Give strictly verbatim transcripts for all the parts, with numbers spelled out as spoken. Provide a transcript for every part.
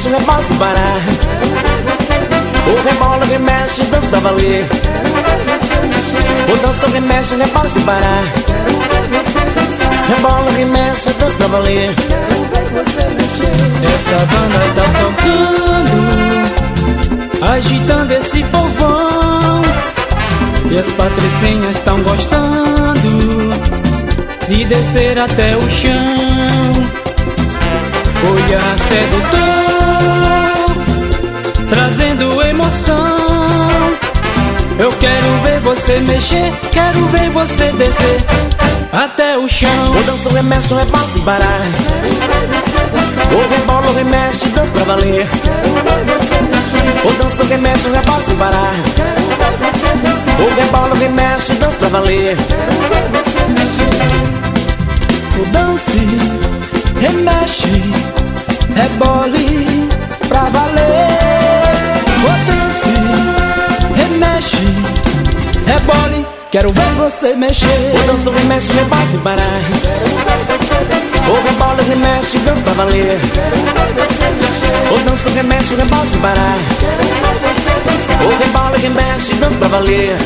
remexe, rebola sem parar. O rebola, remexe, dança pra valer. O dança, remexe, rebola sem parar. Rebola, remexe, dança pra valer. Essa banda tá tocando, agitando esse povão, e as patricinhas estão gostando de descer até o chão. Olhar sedutor, trazendo emoção. Eu quero ver você mexer, quero ver você descer até o chão. O dança, remexe, rebola sem parar. O rebola, remexe, dança pra valer. O dança, remexe, rebola sem parar. O rebola, remexe, dança pra valer. O dance, remexe, rebole pra valer. O dance, remexe, rebole, quero ver você mexer. O dança, remexe, rebola sem parar. O rebola, remexe, dança pra valer. O dança, remexe, rebola sem parar. O rebola, remexe, dança pra valer.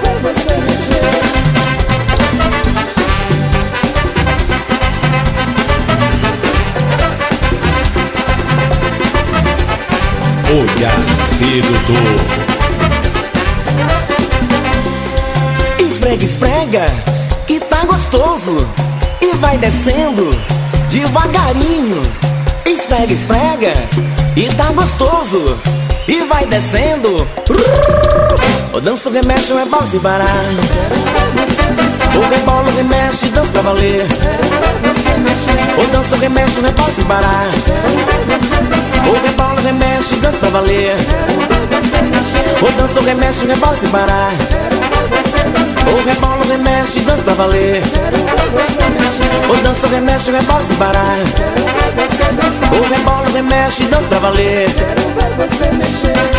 Olhar sedutor. Esfrega, esfrega, que tá gostoso. E vai descendo devagarinho. Esfrega, esfrega, e tá gostoso. E vai descendo. O dança, remexe, rebola sem parar. O rebola, remexe, dança pra valer. O dança, remexe, rebola sem parar. O rebola, remexe, dança pra valer. O dança, remexe, rebola sem parar. O rebola, remexe, dança pra valer. O dança, remexe, rebola sem parar. O rebola, remexe, dança pra valer.